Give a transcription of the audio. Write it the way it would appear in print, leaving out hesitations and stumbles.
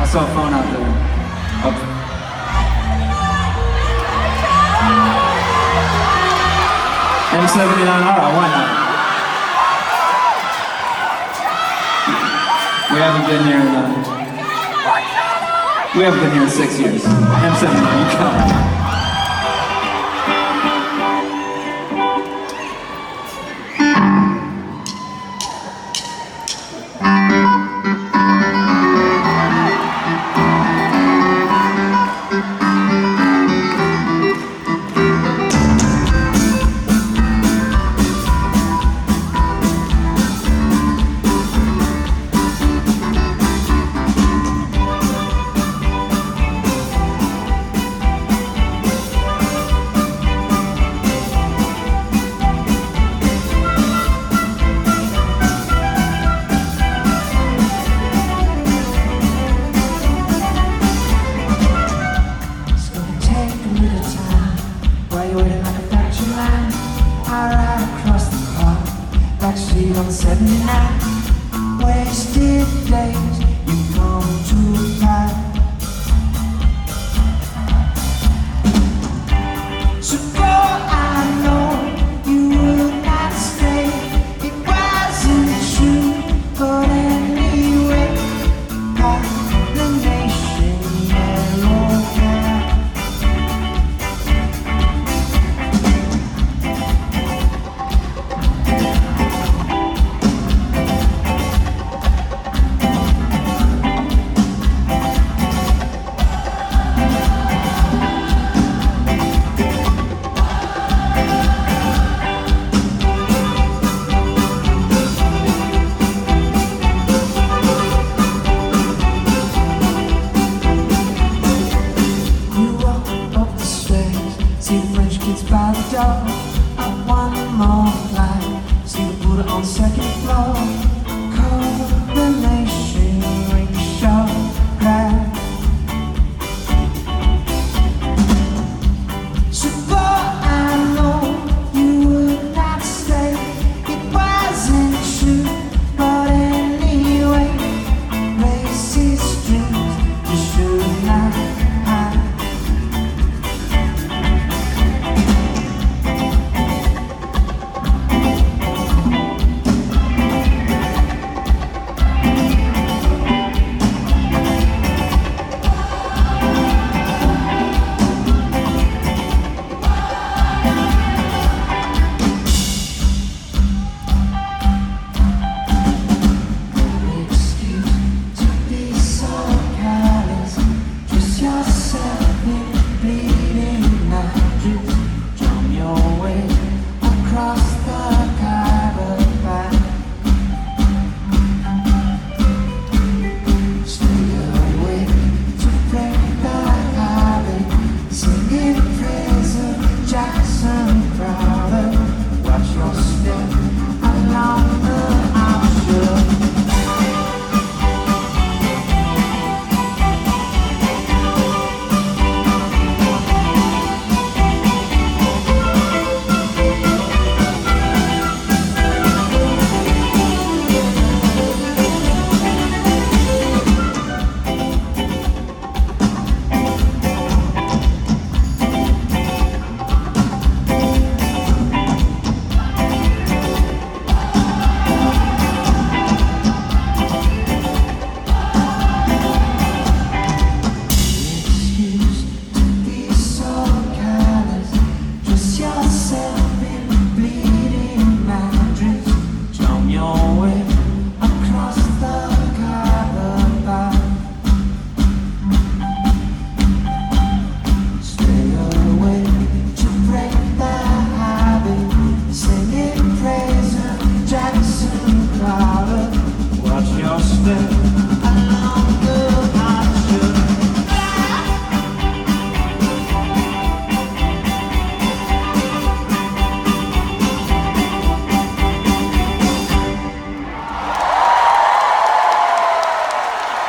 saw a phone out there. Oh. M79R, why not? We haven't been here in 6 years. M79, you come. On 79 wasted days you come to pass. So far I know you would not stay. It wasn't true, but anyway, the nation yellow cat. See the French kids by the door. I want more light. See the Buddha on the second floor. Call the nation, ring the show, right? So far I know you would not stay. It wasn't true, but anyway, racist dreams you should not hide. Yourself in bleeding mattress, jump your way